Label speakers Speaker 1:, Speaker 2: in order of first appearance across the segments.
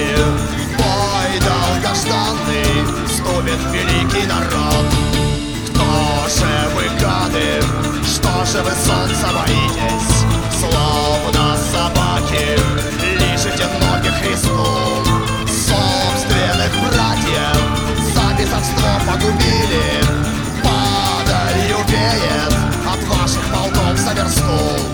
Speaker 1: бой долгожданный вступит великий народ. Кто же вы, гады, что же вы солнца боитесь? Словно собаки лижете ноги Христу. Собственных братьев за бесовство погубили. Падалью веет от ваших полков за версту.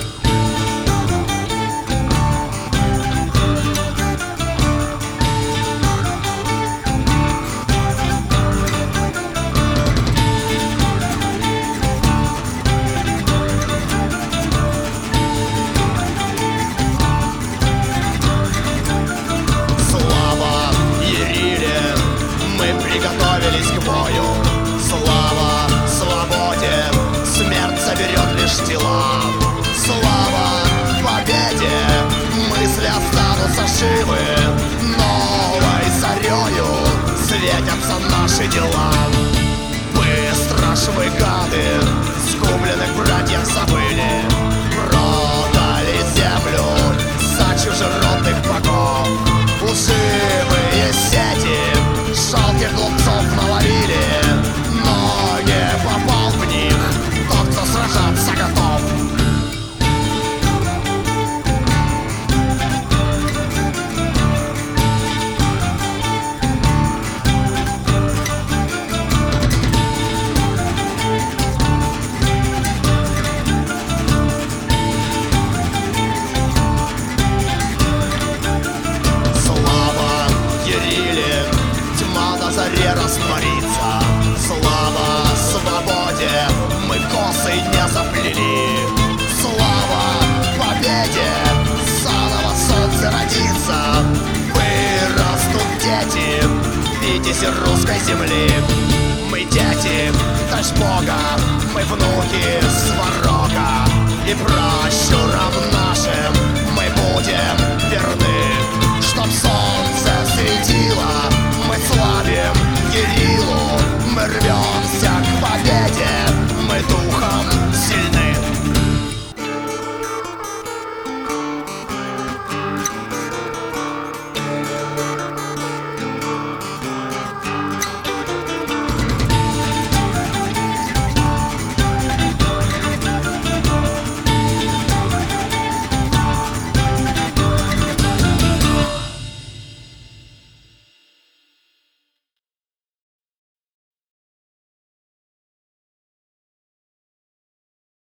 Speaker 1: Приготовились к бою. Слава свободе, смерть заберет лишь тела. Слава победе, мысли останутся живы. Новой зарею светятся наши дела. Быстро ж вы, гады, скупленных братьев забыли. Продали землю за чужеродных богов. Лживые сети жалких глупцов наловили, но не попал в них тот, кто сражаться готов. Слава Яриле, тьма на заре растворится. Слава свободе, мы косы не заплели. Слава победе, заново солнце родится. Вырастут дети, витязи русской земли. Мы дети, дочь Бога, мы внуки Сварога. И пращурам нашим мы будем верны, чтоб солнце